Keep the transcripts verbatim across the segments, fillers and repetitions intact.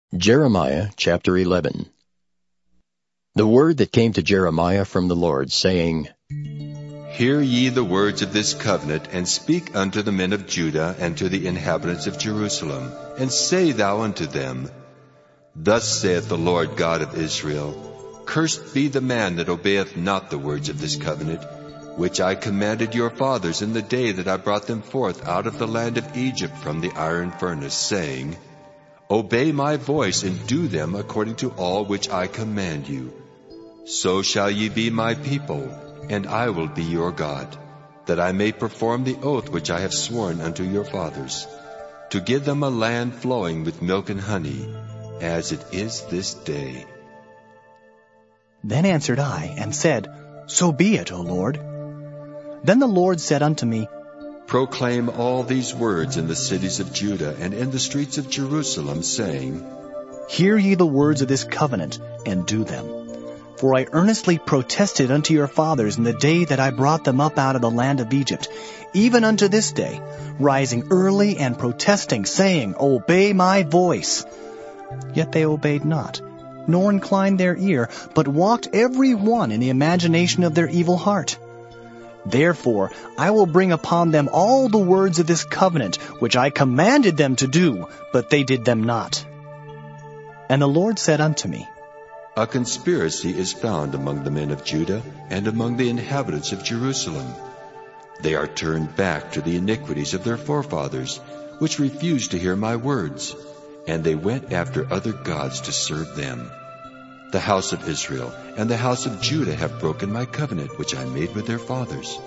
Jeremiah chapter eleven. The word that came to Jeremiah from the Lord, saying, Hear ye the words of this covenant, and speak unto the men of Judah and to the inhabitants of Jerusalem, and say thou unto them, Thus saith the Lord God of Israel, Cursed be the man that obeyeth not the words of this covenant, which I commanded your fathers in the day that I brought them forth out of the land of Egypt from the iron furnace, saying, Obey my voice, and do them according to all which I command you. So shall ye be my people, and I will be your God, that I may perform the oath which I have sworn unto your fathers, to give them a land flowing with milk and honey, as it is this day. Then answered I, and said, So be it, O Lord. Then the Lord said unto me, Proclaim all these words in the cities of Judah and in the streets of Jerusalem, saying, Hear ye the words of this covenant, and do them. For I earnestly protested unto your fathers in the day that I brought them up out of the land of Egypt, even unto this day, rising early and protesting, saying, Obey my voice. Yet they obeyed not, nor inclined their ear, but walked every one in the imagination of their evil heart. Therefore I will bring upon them all the words of this covenant, which I commanded them to do, but they did them not. And the Lord said unto me, A conspiracy is found among the men of Judah and among the inhabitants of Jerusalem. They are turned back to the iniquities of their forefathers, which refused to hear my words, and they went after other gods to serve them. The house of Israel and the house of Judah have broken my covenant which I made with their fathers.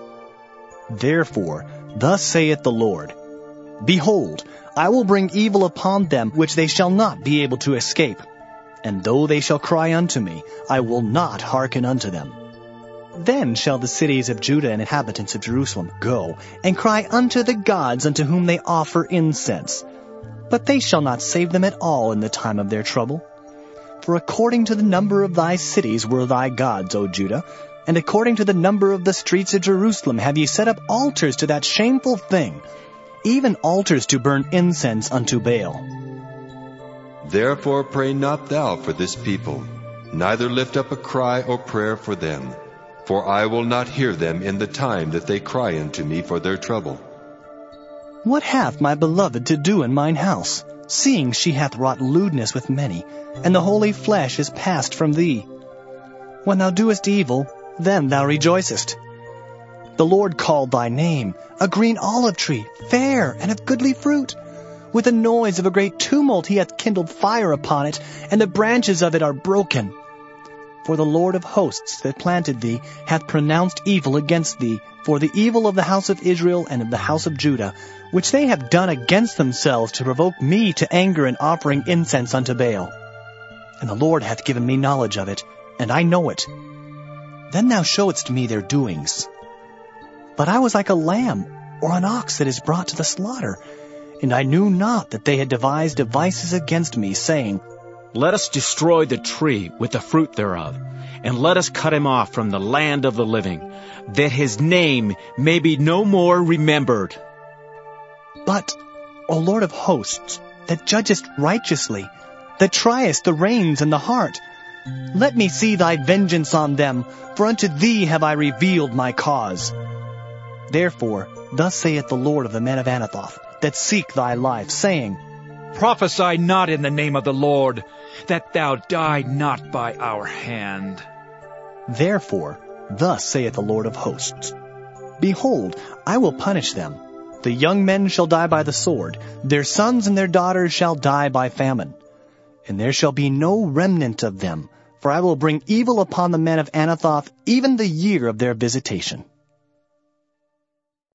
Therefore, thus saith the Lord, Behold, I will bring evil upon them which they shall not be able to escape. And though they shall cry unto me, I will not hearken unto them. Then shall the cities of Judah and inhabitants of Jerusalem go, and cry unto the gods unto whom they offer incense. But they shall not save them at all in the time of their trouble. For according to the number of thy cities were thy gods, O Judah, and according to the number of the streets of Jerusalem have ye set up altars to that shameful thing, even altars to burn incense unto Baal. Therefore pray not thou for this people, neither lift up a cry or prayer for them, for I will not hear them in the time that they cry unto me for their trouble. What hath my beloved to do in mine house, seeing she hath wrought lewdness with many, and the holy flesh is passed from thee? When thou doest evil, then thou rejoicest. The Lord called thy name, a green olive tree, fair and of goodly fruit. With the noise of a great tumult he hath kindled fire upon it, and the branches of it are broken. For the Lord of hosts that planted thee hath pronounced evil against thee, for the evil of the house of Israel and of the house of Judah, which they have done against themselves to provoke me to anger in offering incense unto Baal. And the Lord hath given me knowledge of it, and I know it. Then thou showedst me their doings. But I was like a lamb or an ox that is brought to the slaughter, and I knew not that they had devised devices against me, saying, Let us destroy the tree with the fruit thereof, and let us cut him off from the land of the living, that his name may be no more remembered. But, O Lord of hosts, that judgest righteously, that triest the reins and the heart, let me see thy vengeance on them, for unto thee have I revealed my cause. Therefore, thus saith the Lord of the men of Anathoth, that seek thy life, saying, Prophesy not in the name of the Lord, that thou die not by our hand. Therefore, thus saith the Lord of hosts, Behold, I will punish them. The young men shall die by the sword, their sons and their daughters shall die by famine. And there shall be no remnant of them, for I will bring evil upon the men of Anathoth even the year of their visitation.